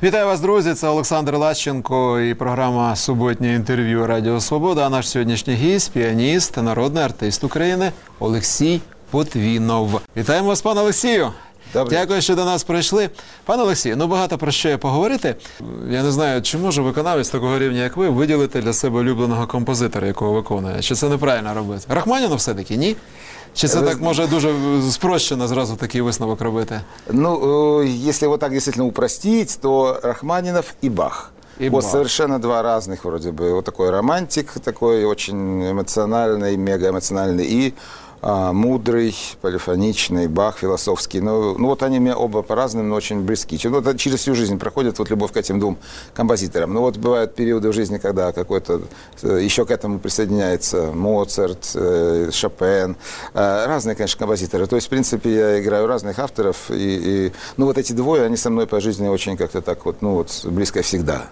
Вітаю вас, друзі! Це Олександр Лащенко і програма «Суботнє інтерв'ю» Радіо Свобода. А наш сьогоднішній гість – піаніст, народний артист України Олексій Потвінов. Вітаємо вас, пане Олексію! Добре. Дякую, що до нас прийшли. Пане Олексію, багато про що є поговорити. Я не знаю, чи може виконавець такого рівня, як ви, виділити для себе улюбленого композитора, якого виконує? Чи це неправильно робити? Рахманінов все-таки, ні? Чи це так може дуже спрощено зразу такий висновок робити? Ну, если вот так действительно упростить, то Рахманинов и Бах. Вот совершенно два разных вроде бы. Вот такой романтик, такой очень эмоциональный, мегаэмоциональный и мудрый, полифоничный, Бах, философский. Ну вот они мне оба по-разному, но очень близки. Вот через всю жизнь проходит вот любовь к этим двум композиторам. Ну вот бывают периоды в жизни, когда какой-то еще к этому присоединяется Моцарт, Шопен, разные, конечно, композиторы. То есть, в принципе, я играю разных авторов, и ну вот эти двое, они со мной по жизни очень как-то так вот, ну вот близко всегда.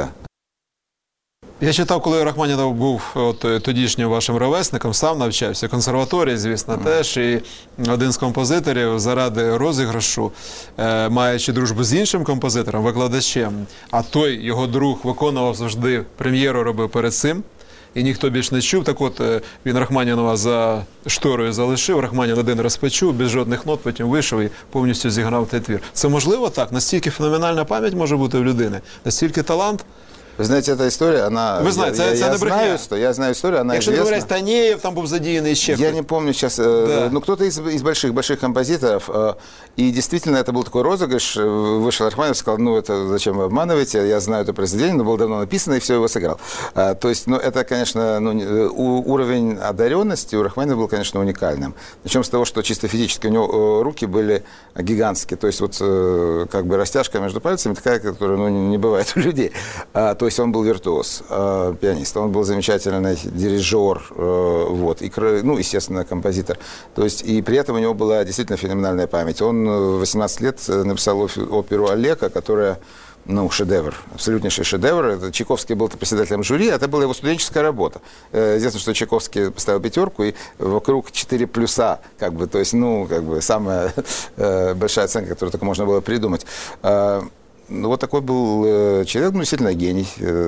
Я читав, коли Рахманінов був тодішнім вашим ровесником, сам навчався, консерваторії, звісно, теж, і один з композиторів заради розіграшу, маючи дружбу з іншим композитором, викладачем, а той, його друг, виконував завжди, прем'єру робив перед цим, і ніхто більш не чув, так от він Рахманінова за шторою залишив, Рахманін один раз почув, без жодних нот, потім вийшов і повністю зіграв той твір. Це можливо так? Настільки феноменальна пам'ять може бути в людини? Настільки талант? Вы знаете, эта история, она... Вы знаете, я знаю историю, она известна. Якщо говорять, Танеев там был задеянный еще. Я не помню сейчас, да. Ну кто-то из больших композиторов, и действительно это был такой розыгрыш, вышел Рахманинов, сказал, ну это зачем вы обманываете, я знаю это произведение, но было давно написано, и все, его сыграл. То есть, ну это, конечно, уровень одаренности у Рахманинова был, конечно, уникальным. Причем с того, что чисто физически у него руки были гигантские, то есть вот как бы растяжка между пальцами такая, которая не бывает у людей. То есть он был виртуоз, пианист, он был замечательный дирижер, вот, и, ну, естественно, композитор. То есть, и при этом у него была действительно феноменальная память. Он в 18 лет написал оперу «Алека», которая, ну, шедевр, абсолютнейший шедевр. Это Чайковский был председателем жюри, это была его студенческая работа. Известно, что Чайковский поставил 5, и вокруг 4 плюса, как бы, то есть, ну, как бы, самая большая оценка, которую только можно было придумать. Ну, вот такой был человек, ну, действительно гений,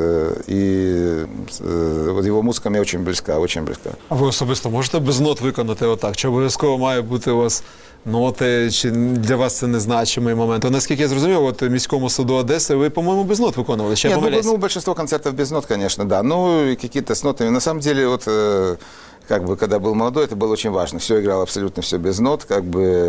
і вот його музика мені дуже близька, дуже близька. А ви особисто можете без нот виконати отак? Чи обов'язково має бути у вас ноти, чи для вас це незначимий момент? Наскільки я зрозумів, от в міському суду Одеси ви, по-моєму, без нот виконували, ще помиляюсь? Ну, большинство концертов без нот, конечно, да, ну, и какие-то с нотами. На самом деле, вот... Как бы, когда был молодой, это было очень важно. Все играл абсолютно все без нот, как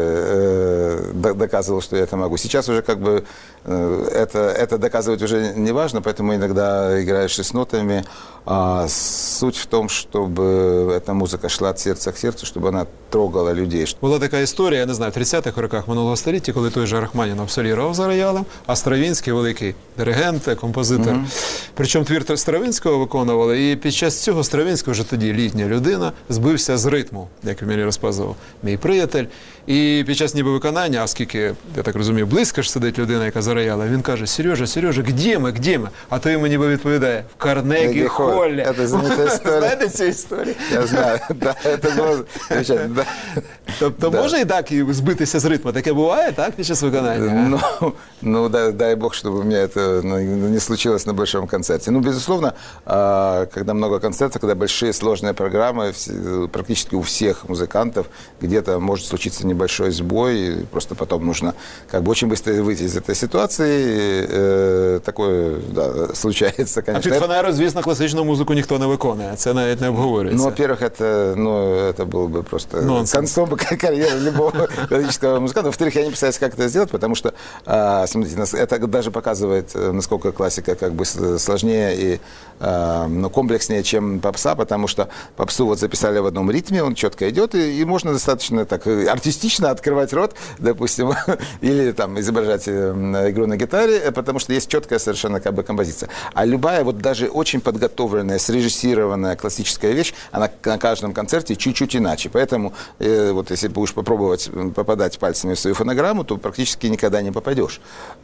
бы доказывал, что я это могу. Сейчас уже как бы это доказывать уже не важно, поэтому иногда играешь и с нотами. А суть в том, чтобы эта музыка шла от сердца к сердцу, чтобы она трогала людей. Була така історія, я не знаю, в 30-х роках минулого століття, коли той же Рахманінов солірував за роялем, а Стравінський, великий диригент, композитор. Причому твір Стравінського виконували, і під час цього Стравінського, вже тоді літня людина, збився з ритму, як мені розказував мій приятель. І під час ніби виконання, оскільки, я так розумію, близько ж сидить людина, яка за роялем, він каже: Сережа, де ми? А той йому ніби відповідає: в Карнегі-холлі. Це знаменита історія. Знаєте цю історію? Я знаю, да, це було замечательно. Тобто може і так збитися з ритму? Таке буває, так, під час виконання? Ну, дай бог, чтобы у меня это не случилось на большом концерте. Ну, безусловно, когда много концертов, когда большие сложные программы, практически у всех музыкантов где-то может случиться небольшой сбой, и просто потом нужно как бы очень быстро выйти из этой ситуации. Такое, да, случается, конечно. А під фанеру, звісно, класичну музику ніхто не виконує, це навіть не обговорюється. Ну, во-первых, это было бы просто концом карьеры любого классического музыканта. Во-вторых, я не представляю, как это сделать, потому что, смотрите, это даже показывает, насколько классика как бы сложнее и комплекснее, чем попса, потому что попсу вот записали в одном ритме, он четко идет, и можно достаточно так артистично открывать рот, допустим, или там изображать игру на гитаре, потому что есть четкая совершенно как бы композиция. А любая вот даже очень подготовленная, срежиссированная классическая вещь, она на каждом концерте чуть-чуть иначе. Поэтому вот если будешь попробовать попадать пальцами в свою фонограмму, то практически никогда не попадешь.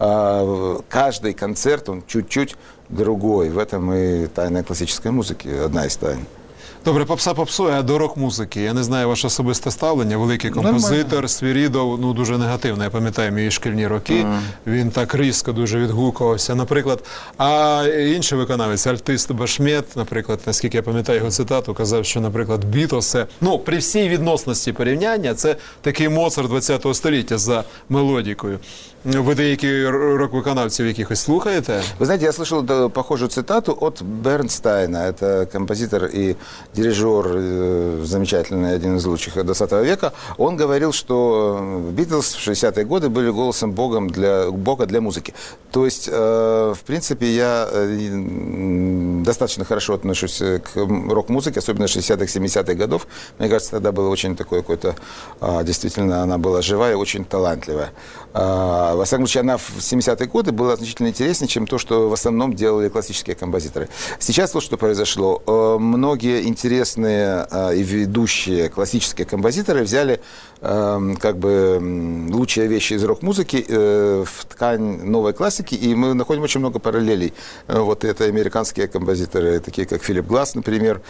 Каждый концерт, он чуть-чуть другой. В этом и тайна классической музыки, одна из тайн. Добре, попса попсує, а до рок-музики. Я не знаю ваше особисте ставлення. Великий композитор Свірідов, ну, дуже негативно. Я пам'ятаю мої шкільні роки. Він так різко дуже відгукувався. Наприклад, а інший виконавець, альтист Башмет, наприклад, наскільки я пам'ятаю його цитату, казав, що, наприклад, Бітлз, ну, при всій відносності порівняння, це такий Моцарт 20-го століття за мелодікою. Ви деякі рок-виконавців якихось слухаете? Вы знаете, я слышал похожую цитату от Бернстайна. Это композитор и дирижер, замечательный, один из лучших 20 века. Он говорил, что Битлз в 60-е годы были голосом Бога для музыки. То есть, в принципе, я достаточно хорошо отношусь к рок-музыке, особенно 60-х, 70-х годов. Мне кажется, тогда было очень такое какое-то, действительно, она была живая, очень талантливая. Во всяком случае, она в 70-е годы была значительно интереснее, чем то, что в основном делали классические композиторы. Сейчас вот что произошло. Многие интересные и ведущие классические композиторы взяли как бы лучшие вещи из рок-музыки в ткань новой классики, и мы находим очень много параллелей. Вот это американские композиторы, такие как Филипп Гласс, например.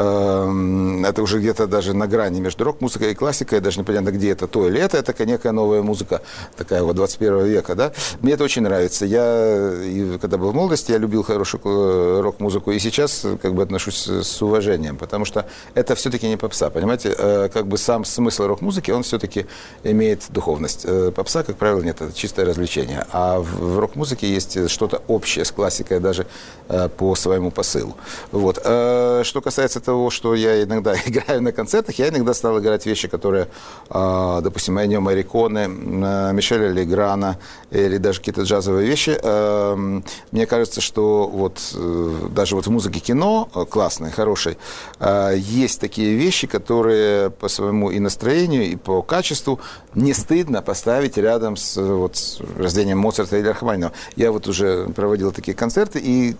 Это уже где-то даже на грани между рок-музыкой и классикой, даже непонятно, где это то или это некая новая музыка, такая вот 21 века, да. Мне это очень нравится. Я, когда был в молодости, я любил хорошую рок-музыку, и сейчас как бы отношусь с уважением, потому что это все-таки не попса, понимаете? Как бы сам смысл рок-музыки, он все-таки имеет духовность. Попса, как правило, нет, это чистое развлечение. А в рок-музыке есть что-то общее с классикой даже по своему посылу. Вот. Что касается того, что я иногда играю на концертах, я иногда стал играть вещи, которые, допустим, Эннио Морриконе, Мишеля Леграна или даже какие-то джазовые вещи. Мне кажется, что вот даже вот в музыке кино классной, хорошей, есть такие вещи, которые по своему и настроению, и по качеству не стыдно поставить рядом с рождением Моцарта или Рахманинова. Я вот уже проводил такие концерты и,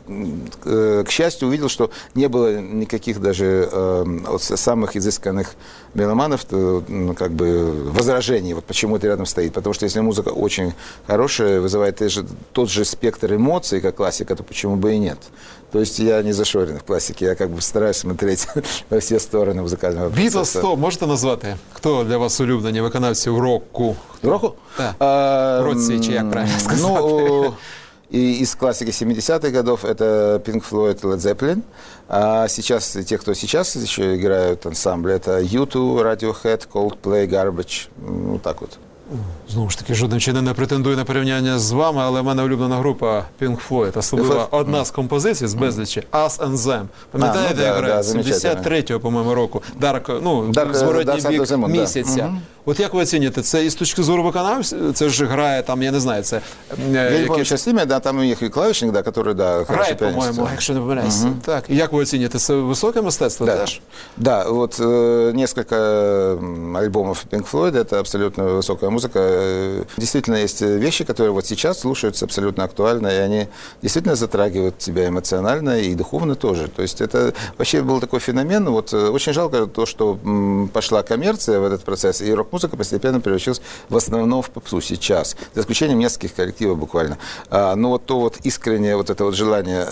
к счастью, увидел, что не было никаких даже от самых изысканных меломанов как бы возражений, вот почему это рядом стоит. Потому что если музыка очень хорошая, вызывает тот же спектр эмоций, как классика, то почему бы и нет? То есть я не зашорен в классике, я как бы стараюсь смотреть во все стороны музыкального процесса. Бітлз, хто можете назвати? Хто для вас улюблені виконавці в року? Року? Так. В році, чи як правильно сказати? Ну, и из классики 70-х годов это Pink Floyd, Led Zeppelin. А сейчас, те, кто сейчас еще играют ансамбли, это U2, Radiohead, Coldplay, Garbage. Ну, так вот. Знову ж таки, жодним чином не претендую на порівняння з вами, але в мене улюблена група Pink Floyd, особливо одна з композицій з безлічі «Us and Them». Пам'ятаєте, як грають? 73-го, по-моєму, року. Зворотній бік місяця. От як ви оцінюєте, це із точки зору виконавця, це ж грає там, я не знаю, це... Я не помню сейчас имя, да, там у них и клавишник, да, который, да, грає, по-моєму, якщо не помиляюся. Так, і як ви оцінюєте, це високе мистецтво теж? Да, вот несколько альбомов Pink Floyd, это абсолютно высокая музыка. Действительно, есть вещи, которые вот сейчас слушаются абсолютно актуально, и они действительно затрагивают тебя эмоционально и духовно тоже. То есть это вообще был такой феномен. Вот очень жалко то, что пошла коммерция в этот процесс, и рок-музыка постепенно превратилась в основном в попсу сейчас, за исключением нескольких коллективов буквально. Но вот то вот искреннее вот это вот желание,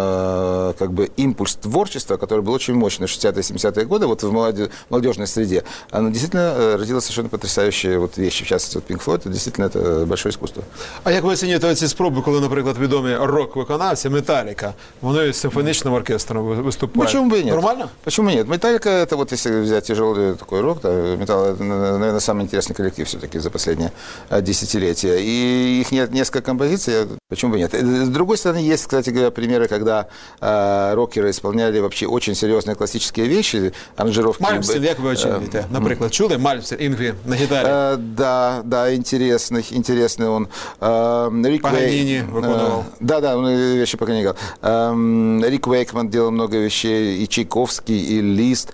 как бы импульс творчества, который был очень мощный в 60-е, 70-е годы, вот в молодежной среде, оно действительно родило совершенно потрясающие вот вещи. В частности, вот Pink Floyd, это действительно это большое искусство. А як ви оцінюєте ці спроби, коли, наприклад, відомі рок-виконавці, Металліка, вони з симфонічним оркестром виступають? Почему бы и нет? Нормально? Почему нет? Металлика, это вот если взять тяжелый такой рок, да, металл, это, наверное, самый интересный коллектив все-таки за последние десятилетия. И их нет несколько композиций, почему бы нет? С другой стороны, есть, кстати говоря, примеры, когда рокеры исполняли вообще очень серьезные классические вещи, аранжировки. Мальмстін, як ви оцінюєте? Наприклад, чули Мальмстін, Інгві на гітарі? Да, интересный он. Рик Паганини выполнял. Да, он вещи Паганини играл. Рик Уэйкман делал много вещей, и Чайковский, и Лист.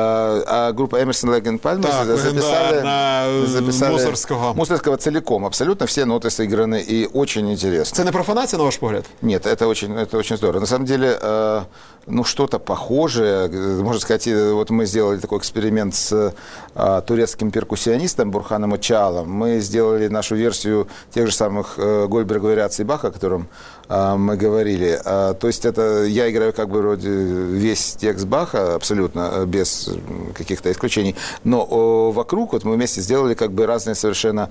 А группа Эмерсон, Лэг энд Пальмер записали Мусоргского целиком. Абсолютно все ноты сыграны, и очень интересно. Это не профанация, на ваш погляд? Нет, это очень здорово. На самом деле, ну, что-то похожее. Можно сказать, вот мы сделали такой эксперимент с турецким перкуссионистом Бурханом Очалом. Мы сделали нашу версию тех же самых Гольберга вариаций Баха, о котором мы говорили. То есть это я играю как бы вроде весь текст Баха, абсолютно, без каких-то исключений. Но вокруг вот мы вместе сделали как бы разные совершенно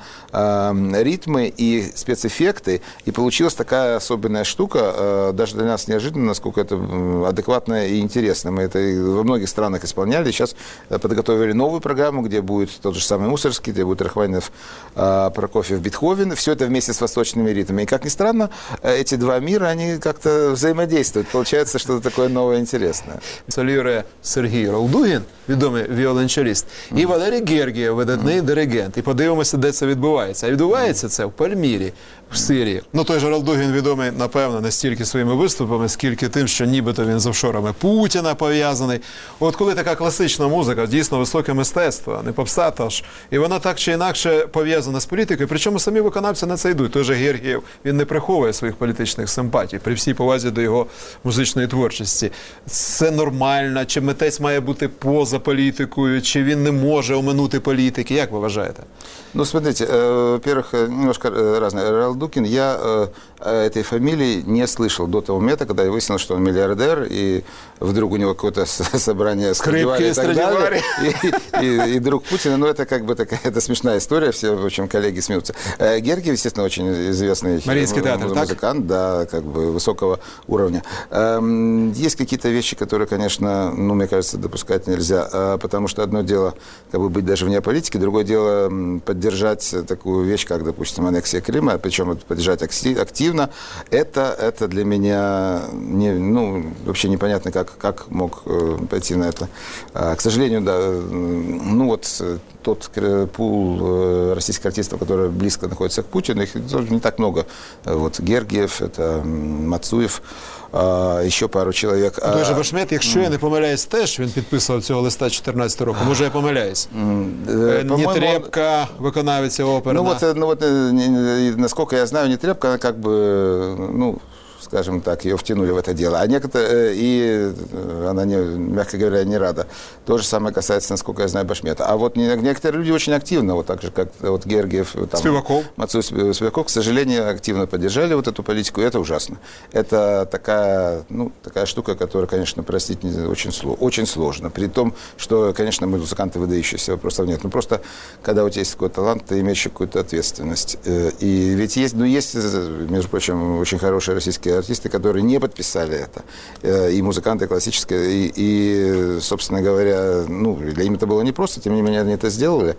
ритмы и спецэффекты, и получилась такая особенная штука, даже для нас неожиданно, насколько это адекватно и интересно. Мы это во многих странах исполняли. Сейчас подготовили новую программу, где будет тот же самый Мусоргский, где будет Рахманинов, Прокофьев, Бетховен. Все это вместе с восточными ритмами. И, как ни странно, эти два мира, они как-то взаимодействуют. Получается что-то такое новое, интересное. Солює Сергій Ралдугін, відомий віолончеліст, і Валерій Гергієв, видатний диригент. І подивимося, де це відбувається. А відбувається це в Пальмірі, в Сирії. Ну, той же Ралдугін відомий, напевно, не стільки своїми виступами, скільки тим, що нібито він з офшорами Путіна пов'язаний. От коли така класична музика, дійсно високе мистецтво, а не попса тож, і вона так чи інакше пов'язана з політикою, причому самі виконавці на це йдуть. Той же Гергієв, він не приховує своїх політичних симпатій, при всій повазі до його музичної творчості. Це нормально? Чи митець має бути поза політикою, чи він не може оминути політики? Як ви вважаєте? Ну, смотрите, во-первых, немножко разное. Ралдукин, я этой фамилии не слышал до того момента, когда я выяснил, что он миллиардер, и вдруг у него какое-то собрание Страдивари и так далее, и друг Путина. Ну, это как бы такая смешная история, все, в общем, коллеги смеются. Гергиев, естественно, очень известный музыкант, да, как бы высокого уровня. Есть какие-то вещи, которые, конечно, ну, мне кажется, допускать нельзя, потому что одно дело, как бы быть даже вне политики, другое дело поддержать такую вещь, как, допустим, аннексия Крыма, причем поддержать активно, это для меня вообще непонятно, как мог пойти на это. К сожалению, да, ну вот тот пул российских артистов, которые близко находятся к Путину, их тоже не так много. Вот Гергиев, это Мацуев, ще пару чоловік. Той же Башмет, якщо я не помиляюсь, теж він підписував цього листа 2014 року. Може, я помиляюсь? Нетребко, виконавиця оперна. Ну вот, насколько я знаю, Нетребко, она как бы, ну, скажем так, ее втянули в это дело. А некоторые, и она, мягко говоря, не рада. То же самое касается, насколько я знаю, Башмета. А вот некоторые люди очень активно, вот так же, как вот Гергиев, Мацуев, Спиваков, к сожалению, активно поддержали вот эту политику, и это ужасно. Это такая штука, которую, конечно, простить очень сложно. При том, что, конечно, мы музыканты выдающиеся, вопросов нет. Но просто, когда у тебя есть такой талант, ты имеешь какую-то ответственность. И ведь есть, между прочим, очень хорошие российские артисты, которые не подписали это. И музыканты классические, и, собственно говоря, ну, для них это было непросто, тем не менее, они это сделали.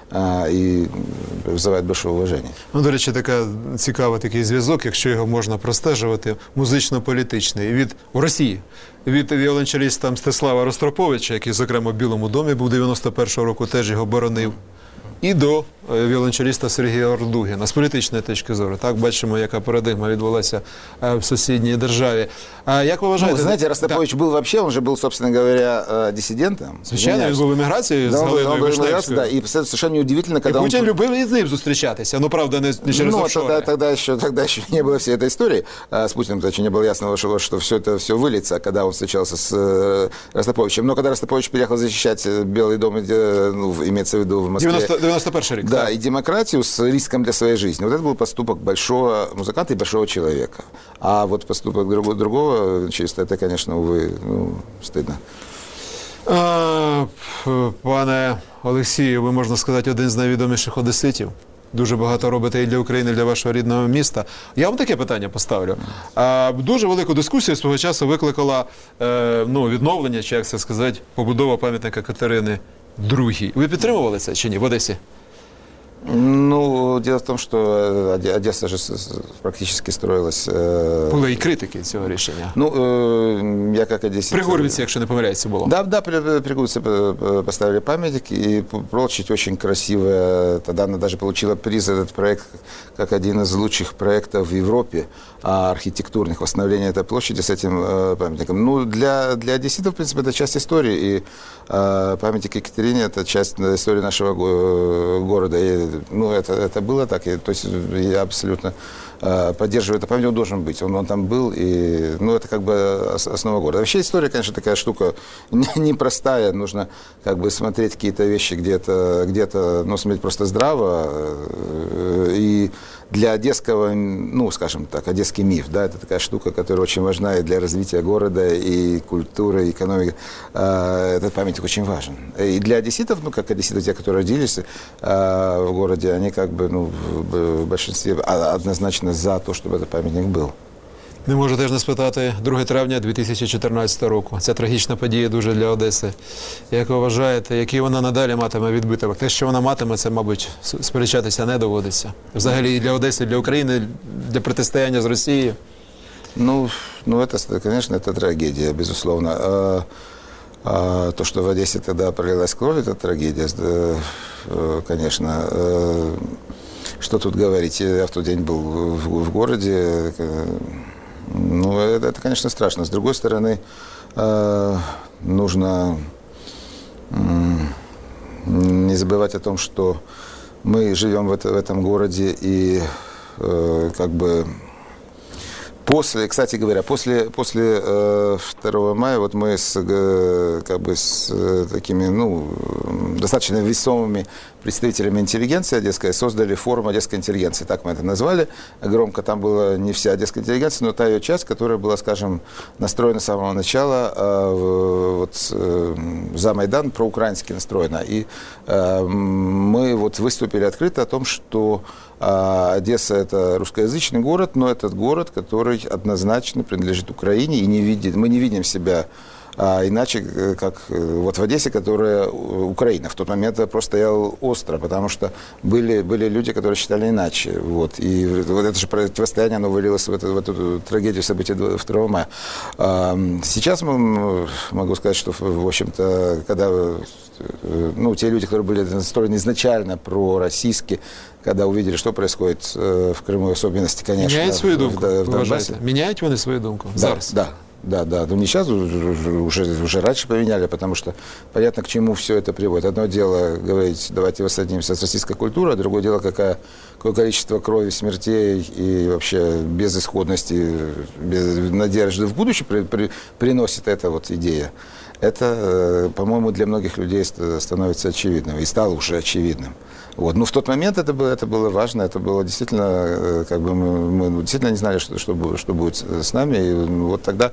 І визивають більше уваження. Ну, до речі, цікавий зв'язок, якщо його можна простежувати, музично-політичний. У Росії від віолончеліста Мстислава Ростроповича, який, зокрема, в Білому домі був 91-го року, теж його боронив, і до віолончеліста Сергія Ралдугіна. З політичної точки зору. Так, бачимо, яка парадигма відбулася в сусідній державі. А як ви вважаєте? Ну, знаете, Ростропович был вообще, он же был, собственно говоря, диссидентом. Звичайно, він був в еміграції з Галиною Вишневською. Да, и совершенно неудивительно, когда Путин любил и с ним встречаться, но, правда, не через офшоры. Тогда еще не было всей этой истории. С Путиным, значит, не было ясно, что все это все выльется, когда он встречался с Ростроповичем. Но когда Ростропович переехал защищать Белый дом, имеется в виду в Москве. 91-й рік. Да, и демократию с риском для своей жизни. Вот это был поступок большого музыканта и большого человека. А вот поступок другого чисто, это, конечно, увы, стыдно. Пане Олексію, ви, можна сказати, один з найвідоміших одеситів. Дуже багато робите і для України, і для вашого рідного міста. Я вам таке питання поставлю. Дуже велику дискусію свого часу викликала відновлення, чи як це сказати, побудова пам'ятника Катерини II. Ви підтримували це чи ні в Одесі? Ну, дело в том, что Одесса же практически строилась... Були і критики цього рішення. Ну, я как одессит... При Гурвиці, якщо не помиляюся, було. Да, при Гурвице поставили памятник, и площадь очень красивая. Тогда она даже получила приз, этот проект, как один из лучших проектов в Европе архитектурных, восстановления этой площади с этим памятником. Ну, для одесситов, в принципе, это часть истории, и памятник Екатерине – это часть истории нашего города. И, ну, это было так, то есть я абсолютно поддерживает эту память, он должен быть. Он там был, и, ну, это как бы основа города. Вообще история, конечно, такая штука непростая. Нужно как бы смотреть какие-то вещи где-то, ну, смотреть просто здраво. И для одесского, ну, скажем так, одесский миф, да, это такая штука, которая очень важна и для развития города, и культуры, и экономики. Этот памятник очень важен. И для одесситов, ну, как одесситы, те, которые родились в городе, они как бы, ну, в большинстве однозначно за то, чтобы этот памятник был. Не можу теж не спитати, 2 травня 2014 року. Ця трагічна подія дуже для Одеси. Як ви вважаєте, який вона надалі матиме відбиток? Те, що вона матиме, це, мабуть, сперечатися не доводиться. Взагалі і для Одеси, і для України, для протистояння з Росією. Ну, это, конечно, это трагедия, безусловно. То, что в Одессе тогда пролилась кровь, это трагедия, конечно. Что тут говорить? Я в тот день был в городе. Ну, это, конечно, страшно. С другой стороны, нужно не забывать о том, что мы живем в этом городе, и как бы кстати говоря, после 2 мая вот мы с такими, ну, достаточно весомыми представителями интеллигенции одесской создали форум одесской интеллигенции, так мы это назвали. Громко там была не вся одесская интеллигенция, но та ее часть, которая была, скажем, настроена с самого начала за Майдан, проукраински настроена. И мы вот выступили открыто о том, что Одесса – это русскоязычный город, но этот город, который однозначно принадлежит Украине, и мы не видим себя иначе, как вот в Одессе, которая Украина. В тот момент я просто стоял остро, потому что были люди, которые считали иначе. Вот. И вот это же противостояние, оно вылилось в эту трагедию событий 2 мая. Сейчас могу сказать, что, в общем-то, когда те люди, которые были настроены изначально пророссийски, когда увидели, что происходит в Крыму, в особенности, конечно, Меняют свою думку, в Донбассе. Меняют они свою думку? Зараз? Да. Ну, не сейчас, уже раньше поменяли, потому что понятно, к чему все это приводит. Одно дело говорить, давайте воссоединимся с российской культурой, а другое дело, какое количество крови, смертей и вообще безысходности, без надежды в будущее приносит эта вот идея. Это, по-моему, для многих людей становится очевидным и стало уже очевидным. Вот. Но в тот момент это было важно, это было действительно, как бы мы действительно не знали, что будет с нами. И вот тогда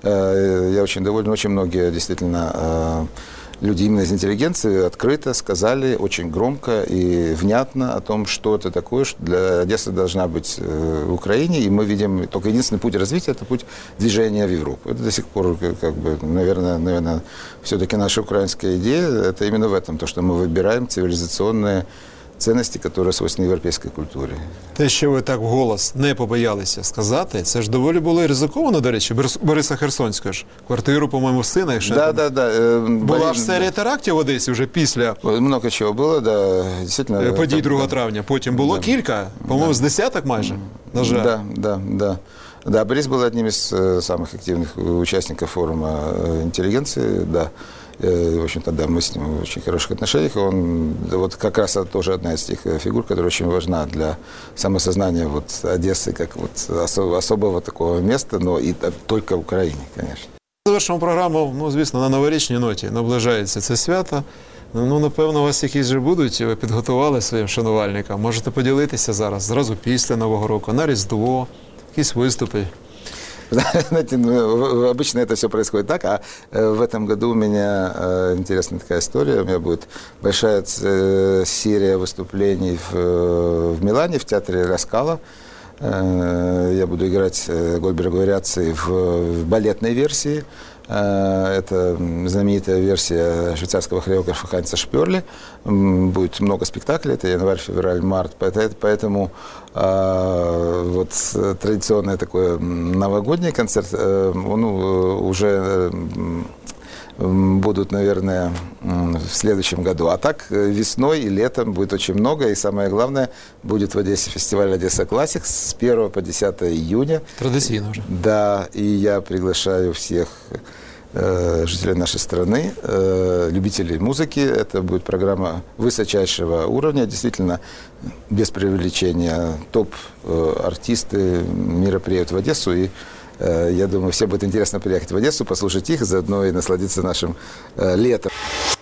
я очень доволен, очень многие действительно люди именно из интеллигенции открыто сказали очень громко и внятно о том, что это такое, что для Одессы должна быть в Украине, и мы видим только единственный путь развития – это путь движения в Европу. Это до сих пор, как бы, наверное, все-таки наша украинская идея – это именно в этом, то, что мы выбираем цивилизационные цінності, які свойственні європейській культурі. Те, що ви так вголос не побоялися сказати, це ж доволі було і ризиковано, до речі. Бориса Херсонського ж, квартиру, по-моєму, сина. Якщо була ж серія терактів в Одесі вже після много чого було, дійсно. Подій 2 травня. Потім було кілька, по-моєму, з десяток майже, на жаль. Да, Борис был одним из самых активных участников форума интеллигенции, да. В общем-то, да, мы с ним в очень хороших отношениях. Он вот как раз тоже одна из тех фигур, которая очень важна для самосознания вот Одессы, как вот особого такого места, но и только в Украине, конечно. Завершимо програму, ну, звісно, на новорічній ноті. Наближається це свято. Ну, напевно, у вас якісь вже будуть, ви підготували своїм шанувальникам. Можете поділитися зараз, зразу після Нового року, на Різдво, якісь виступи. Знаете, обычно это все происходит так, а в этом году у меня интересная такая история. У меня будет большая серия выступлений в Милане, в театре Ла Скала. Я буду играть Гольдберговы вариации в балетной версии. Это знаменитая версия швейцарского хореографа Хайнца Шперли. Будет много спектаклей, это январь, февраль, март. Поэтому вот традиционный такой новогодний концерт, он уже будут, наверное, в следующем году. А так весной и летом будет очень много. И самое главное, будет в Одессе фестиваль «Одесса Классик» с 1 по 10 июня. Традиционно уже. Да, и я приглашаю всех жителей нашей страны, любителей музыки. Это будет программа высочайшего уровня, действительно, без преувеличения. Топ-артисты мира приедут в Одессу, и я думаю, всем будет интересно приехать в Одессу, послушать их, заодно и насладиться нашим летом.